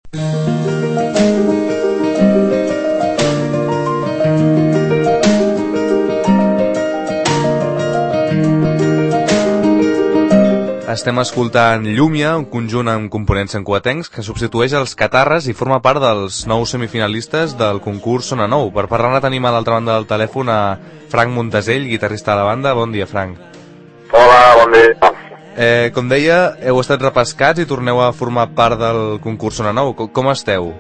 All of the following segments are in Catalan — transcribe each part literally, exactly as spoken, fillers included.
Estem escoltant Llúmia, un conjunt amb components encuatencs que substitueix els Catarres i forma part dels nous semifinalistes del concurs Sona Nou. Per parlar-ne tenim a l'altra banda del telèfon a Frank Montesell, guitarrista de la banda. Bon dia, Frank. Hola, bon dia. Eh, com deia, heu estat repescats i torneu a formar part del concurs Sona Nou. Com, com esteu?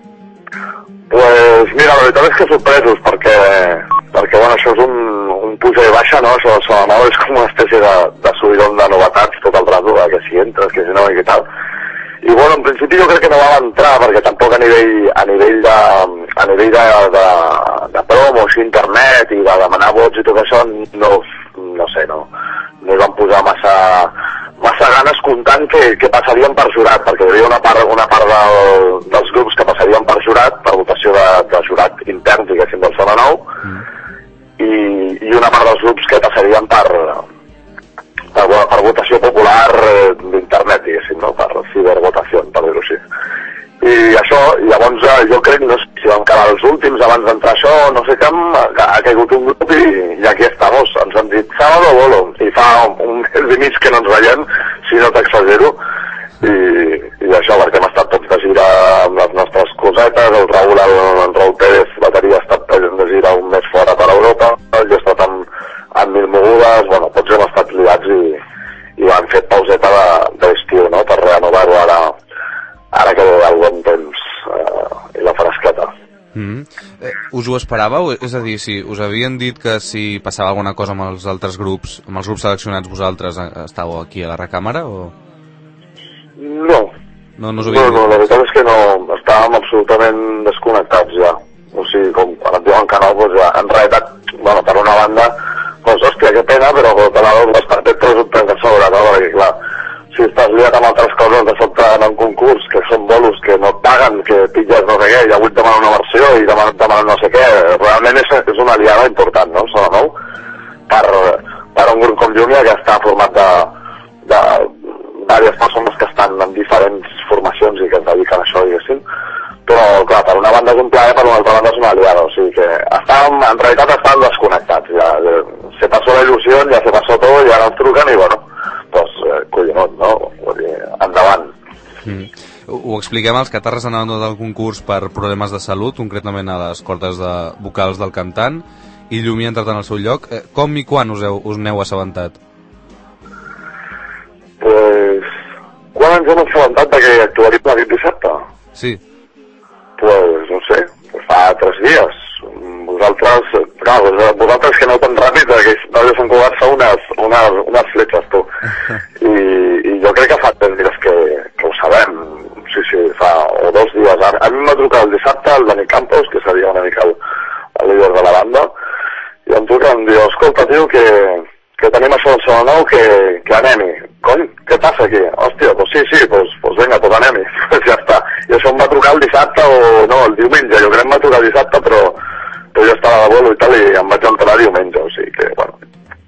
Pues mira, la veritat és que sorpresos, perquè, perquè bueno, això és un, un puja i baixa, no? Això de Sona Nou és com una espècie de, de subidon de novetats tot el rato, que si entres, que si no, i què tal. I bueno, en principi jo crec que no va entrar, perquè tampoc a nivell, a nivell de, a nivell de, de, de promo, així, internet, i de demanar vots i tot això, no, no sé, no, no hi van posar massa, massa ganes comptant que, que passarien per jurat, perquè hi havia una part, una part del, dels grups que passarien per jurat, per votació de, de jurat intern, diguéssim, del Sona Nou, mm. i, i una part dels grups que passarien per, per, per votació popular eh, d'internet, diguéssim, no? Per cibervotació, per dir-ho així. I això, llavors jo crec, no sé si vam quedar els últims abans d'entrar això, no sé què, ha, ha caigut un grup i, i aquí estamos, ens han dit sábado bolo, i fa un, un mes i mig que no ens veiem, si no t'exagero, i, i això, perquè hem estat tots de gira amb les nostres cosetes, el Raül, el, el Raül Pérez, bateria, ha estat de gira un mes fora per Europa, jo he estat amb, amb mil mogudes, bueno, tots hem estat liats i, i han fet pauseta d'estiu, no?, per renovar-ho ara, ara que ve el bon temps eh, i la fresqueta. Mm. Eh, us ho esperàveu? És a dir, si us havien dit que si passava alguna cosa amb els altres grups, amb els grups seleccionats vosaltres, estàveu aquí a la recàmera o...? No. No, no us ho no, havien dit? No, la veritat és que no, estàvem absolutament desconnectats ja. O sigui, com quan et diuen que no, doncs ja, en realitat, bueno, per una banda, doncs hòstia, que pena, però per l'altra bastant et resulta que sobre, no? Perquè clar, si estàs liat amb altres coses de sobte en un concurs, que són bolos que no et paguen, que pilles no sé què, i avui et demanen una versió i demanen, demanen no sé què, realment és, és una aliada important, no?, Sona Nou, per, per un grup com Llúmia que està format de, de diverses persones que estan en diferents formacions i que es dediquen a això, diguéssim, però clar, per una banda és un plaer, per una altra banda és una aliada, o sigui que estàvem, en realitat estàvem desconnectats, ja, se passó la il·lusió, ja se passó tot, i ara ens truquen i bueno, doncs, eh, collonot, no? Vull dir, endavant. Mm. Ho expliquem, els Catarres han abandonat el concurs per problemes de salut, concretament a les cordes de vocals del cantant, i Llúmia ha entrat en el seu lloc. Eh, com i quan us, heu, us n'heu assabentat? Pues, quan ens hem assabentat que actuaríem aquest dissabte? Sí. Pues, no sé, pues fa tres dies. Vosaltres, clar, vosaltres que no tan ràpid, aquells noies Sant Cugat fa unes, unes, unes fletxes, tu. I, I jo crec que fa tres dies que, que ho sabem. Sí, sí, fa o dos dies. A, a mi m'ha trucat el dissabte el Dani Campos, que seria una mica el, el líder de la banda, i em truca i em diu, escolta, tio, que, que tenim això del Sona Nou, que, que anem-hi. Cony, què passa aquí? Hòstia, doncs sí, sí, doncs, doncs vinga, doncs anem-hi. Pues ja està. I això em va trucar el dissabte o no, el diumenge. Jo crec que em va trucar el dissabte, però, però jo estava de bolo i tal, i em vaig entrar diumenge, o sigui que, bueno,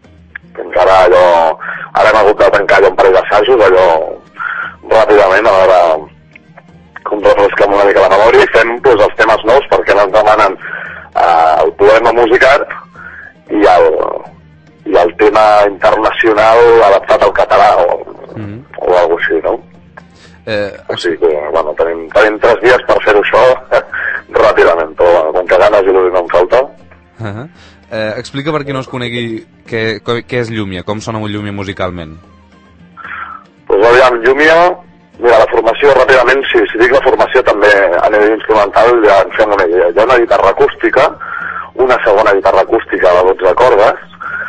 encara allò... Ara hem hagut de tancar allò un parell d'assajos, allò ràpidament, a veure com refresquem una mica la memòria i fem pues, els temes nous, perquè ens demanen eh, el poema musicat i el, i el tema internacional adaptat al català o, mm. o alguna cosa així, no? Eh, o sigui que, bueno, tenim, tenim tres dies per fer-ho això ràpidament, però bueno, com que ganes i l'únic no em falta. Uh -huh. eh, explica per qui no es conegui què, què és Llúmia, com sona un Llúmia musicalment. Doncs pues, aviam, Llúmia, mira, la formació ràpidament, si, si dic la formació també a nivell instrumental ja en fem una idea. Hi ha una guitarra acústica, una segona guitarra acústica de dotze cordes,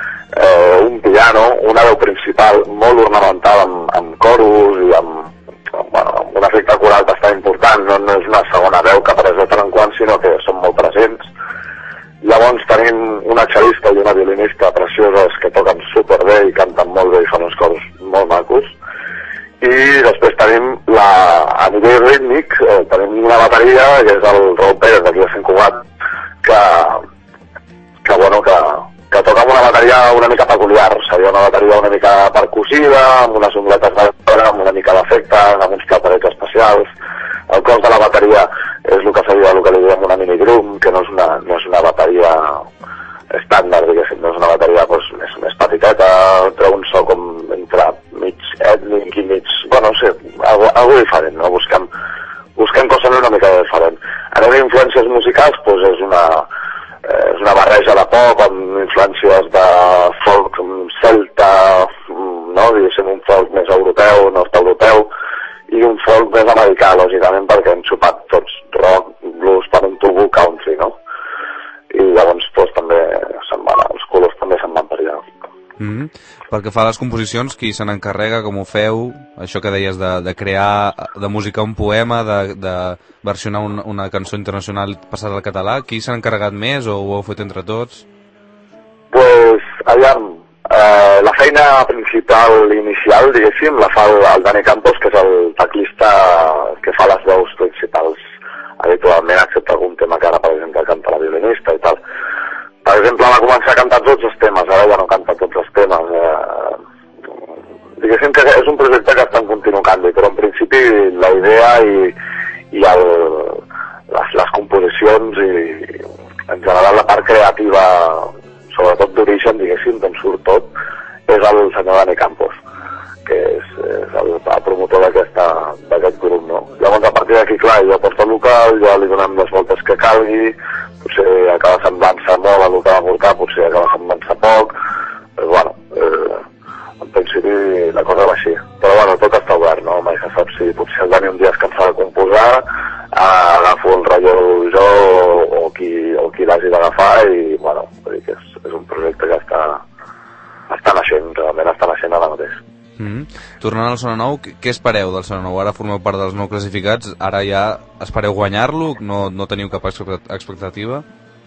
eh, un piano, una veu principal molt ornamental amb, amb coros i amb, amb, bueno, amb un efecte coral bastant important, no, no és una segona veu que apareix de tant en quant, sinó que són molt presents. Llavors tenim una cel·lista i una violinista precioses que toquen superbé i canten molt bé i fan uns cors molt macos. I després tenim, la, a nivell rítmic, eh, tenim una bateria, que és el Raül Pérez, d'aquí de Sant Cugat, que, que, bueno, que, que toca amb una bateria una mica peculiar. Seria una bateria una mica percussiva, amb unes ongletes de vora, amb una mica d'efecte, amb uns platerets especials. el cos de la bateria és el que seria el que li diem una minigrum, que no és una, no és una bateria estàndard, diguéssim, no és una bateria doncs, més, més petiteta, treu un so com entre mig ètnic i mig, bueno, no sé, algo, algo diferent, no? Busquem, busquem coses una mica diferent. A nivell d'influències musicals, doncs és una, eh, és una barreja de pop amb influències de folk celta, no? Diguéssim, un folk més europeu, nord-europeu, i un folk més americà, lògicament, perquè hem xupat tots rock, blues, per un tubo, country, no? I llavors doncs, també se'n van, els colors també se'n van per allà. Mm-hmm. Pel que fa a les composicions, qui se n'encarrega, com ho feu? Això que deies de, de crear, de musicar un poema, de, de versionar un, una cançó internacional passada al català, qui s'ha encarregat més o ho heu fet entre tots? Pues, aviam, eh, la feina principal inicial, diguéssim, la fa el, el Dani Campos, que és el teclista que fa les veus principals habitualment, excepte algun tema que ara, per exemple, canta la violinista i tal. Per exemple, va començar a cantar tots els temes, ara ja no canta tots els temes. Eh, diguéssim que és un projecte que està en continu canvi, però en principi la idea i, i el, les, les composicions i en general la part creativa, sobretot d'origen, diguéssim, d'on surt tot, és el senyor Dani Campos, que és, és el, el promotor d'aquest grup, no? Llavors, a partir d'aquí, clar, jo porto el local, ja li donem les voltes que calgui, potser acaba semblant-se molt a el que va portar, potser acaba semblant-se poc, però, bueno, eh, en principi la cosa va així. Però, bueno, tot està obert, no? Mai se sap si potser el Dani un dia es cansa de composar, agafo el relleu jo o, o qui, o qui l'hagi d'agafar i, bueno, vull dir que és, és un projecte que està, està naixent, realment està naixent ara mateix. Mm-hmm. Tornant al Sona Nou, què espereu del Sona Nou? Ara formeu part dels nou classificats, ara ja espereu guanyar-lo? No, no teniu cap expectativa?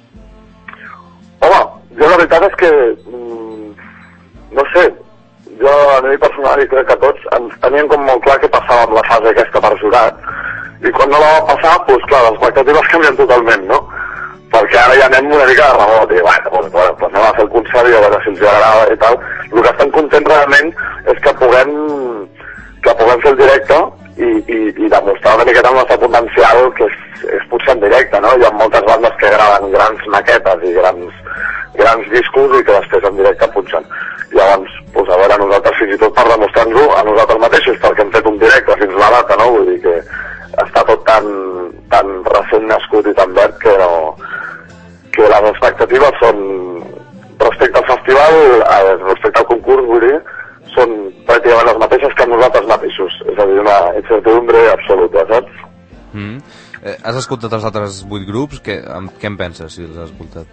Home, jo la veritat és que mm, no sé, jo a nivell personal i crec que tots ens teníem com molt clar que passava amb la fase aquesta per jurat, i quan no la va passar, doncs clar, les expectatives canvien totalment, no? Perquè ara ja anem una mica de remot i bueno, doncs, bueno, doncs anem a fer el concert i a veure si els agrada i tal. El que estan contents realment és que puguem, que puguem fer el directe i, i, i demostrar una miqueta el nostre potencial, que és, és potser en directe, no? Hi ha moltes bandes que graven grans maquetes i grans, grans discos i que després en directe punxen. Llavors, doncs, a veure, nosaltres fins i tot per demostrar-nos-ho a nosaltres mateixos, perquè hem fet un directe fins la data, no? Vull dir que està tot tan, tan recent nascut i tan verd que no... que les expectatives són, respecte al festival, respecte al concurs, vull dir, són pràcticament les mateixes que nosaltres mateixos. És a dir, una incertidumbre absoluta, saps? Mm. Eh, has escoltat els altres vuit grups? Què, què en penses, si els has escoltat?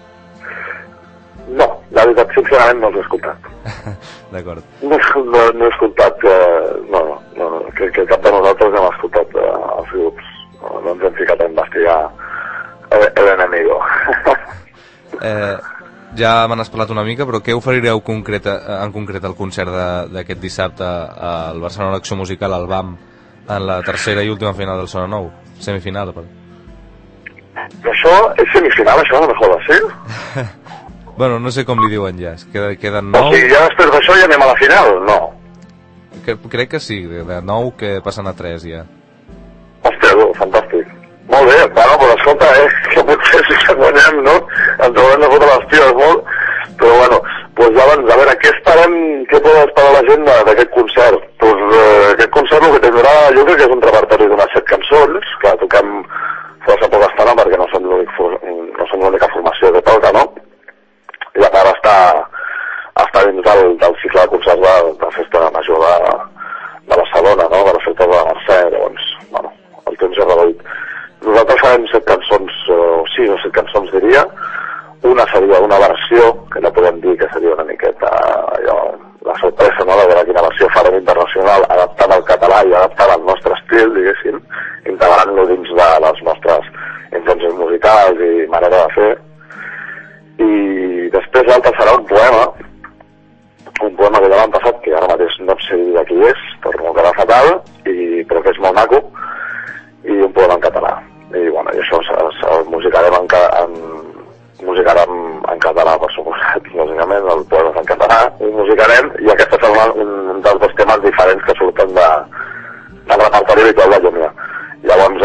No, la veritat, sincerament, no els he escoltat. D'acord. No, no, no he escoltat, eh, no, no, no, que, que cap de nosaltres hem escoltat eh, els grups. No, no ens hem ficat a investigar l'enemigo. eh, ja m'has parlat una mica, però què oferireu concret, en concret al concert d'aquest dissabte al Barcelona Acció Musical, al B A M, en la tercera i última final del Sona Nou? Semifinal, però. Això és semifinal, això no me jodes, sí? Bueno, no sé com li diuen ja, queden, queden nou. O sigui, ja després d'això ja anem a la final, no? Que, crec que sí, de nou que passen a tres ja. Hòstia, fantàstic. Molt bé, bueno, però escolta, eh, que potser si que guanyem, no? Ens haurem de fotre les tires molt, però bueno, doncs ja abans, a veure, què esperem, què pot esperar la gent d'aquest concert? Doncs eh, aquest concert el que tindrà, jo crec que és un repertori d'unes set cançons, que toquem força poca estona perquè no som l'única formació que toca, no? I a part està, està dins del, del cicle de concerts de, de festa major de, de Barcelona, no? De la festa de la Mercè, llavors, bueno, el temps ja reduït. Nosaltres farem set cançons, o sis o set cançons diria. Una seria una versió, que no podem dir que seria una miqueta allò, la sorpresa, no?, de veure quina versió farem internacional, adaptant al català i adaptant al nostre estil, diguéssim, integrant-lo dins de les nostres influències musicals i manera de fer. I després l'altre serà un poema, un poema que ja l'han passat, que ara mateix no sé de qui és, per no quedar fatal, i, però que és molt maco, i un poema en català. I bueno, i això el musicarem en, en, musicarem en català, per suposat, lògicament, el poema és en català, ho musicarem, i aquest és un dels dos temes diferents que surten de, del repertori habitual de Llumia. Llavors,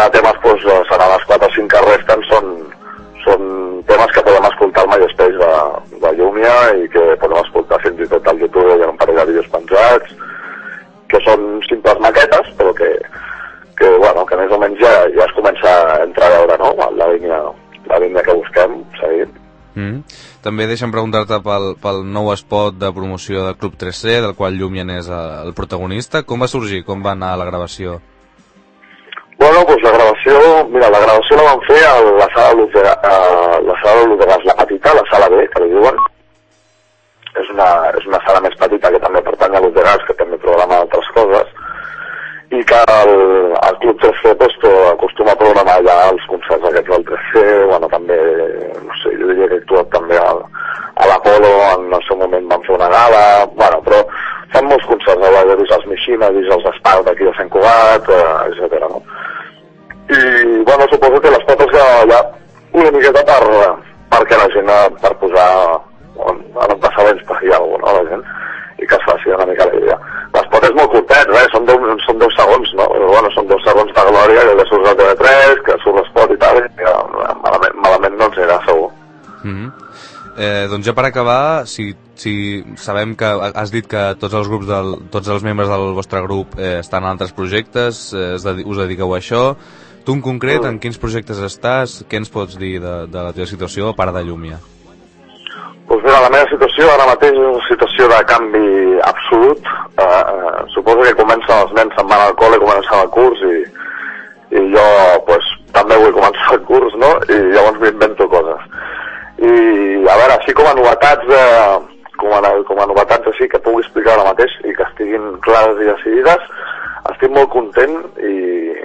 resta de temes, doncs, seran els quatre o cinc que resten, són, són temes que podem escoltar al MySpace de, de Llumia i que podem escoltar fins i tot al YouTube, hi ha un parell de vídeos penjats, que són simples maquetes, però que, que, bueno, que més o menys ja, ja es comença a entrar a veure, no?, la línia, la línia que busquem, seguint. Mm. També deixa'm preguntar-te pel, pel nou spot de promoció del Club tres C, del qual Llumia és el protagonista. Com va sorgir? Com va anar la gravació? Bueno, doncs la gravació, mira, la gravació la vam fer a la sala Luz de, a la sala Luz de Gas, la petita, la sala B, que li diuen. És una, és una sala més petita que també pertany a Luz de Gas, que també programa altres coses, i que el, el Club tres C pues, acostuma a programar ja els concerts aquests del tres C, bueno, també, no sé, jo diria que he actuat també al, a l'Apolo, en el seu moment van fer una gala, bueno, però fan molts concerts, he vist els Mixina, he vist els Espart d'aquí de Sant Cugat, eh, etcètera, no? I, bueno, suposo que les potes ja, ja una miqueta per, perquè la gent, per posar en, en antecedents per hi ha alguna, no, la gent, i que es faci una mica la idea. L'espot és molt curtet, eh? són, deu, són deu segons, no? Però, bueno, són deu segons de glòria, que surt a T V tres, que surt l'espot i tal, i ja, malament, malament no ens anirà segur. Mm-hmm. eh, doncs ja per acabar, si, si sabem que has dit que tots els grups del, tots els membres del vostre grup eh, estan en altres projectes, eh, us dediqueu a això, tu en concret, mm. en quins projectes estàs, què ens pots dir de, de la teva situació a part de Llumia? Doncs mira, la meva situació ara mateix és una situació de canvi absolut. Eh, eh, suposo que comencen els nens, se'n van al col·le, comencen el curs i, i jo pues, també vull començar el curs, no? I llavors m'invento coses. I a veure, així com a novetats, eh, com, a, com a novetats així que pugui explicar ara mateix i que estiguin clares i decidides, estic molt content i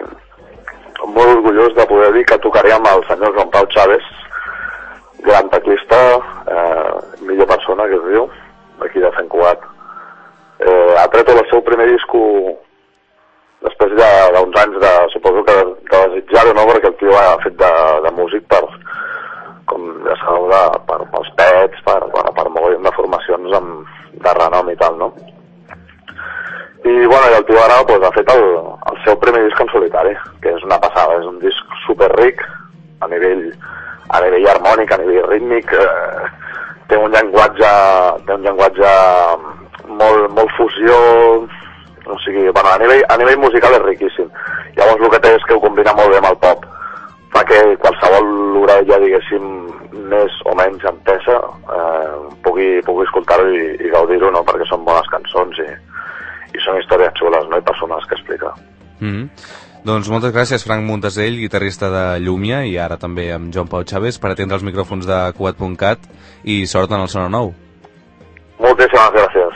molt orgullós de poder dir que tocaré amb el senyor Joan Pau Chaves, gran teclista, eh, millor persona que es diu, d'aquí de Sant Cugat. Eh, ha tret el seu primer disco després d'uns de, anys de, suposo que de, de desitjar-ho, no? Perquè el tio ha fet de, de músic per, com ja sabeu, de, per, pels pets, per, bueno, per mogollon de formacions amb, de renom i tal, no? I, bueno, i el tio ara pues, ha fet el, el seu primer disc en solitari, que és una passada, és un disc superric a nivell a nivell harmònic, a nivell rítmic, eh, té un llenguatge, té un llenguatge molt, molt fusió, o sigui, bueno, a nivell, a nivell musical és riquíssim. Llavors el que té és que ho combina molt bé amb el pop, fa que qualsevol orella, diguéssim, més o menys entesa, eh, pugui, pugui escoltar-ho i, i gaudir-ho, no? Perquè són bones cançons i, i són històries xules, no? I persones que explica. Mm-hmm. Doncs moltes gràcies, Frank Montesell, guitarrista de Llumia, i ara també amb Joan Pau Chaves, per atendre els micròfons de Cugat punt cat, i sort en el Sona Nou. Moltíssimes gràcies.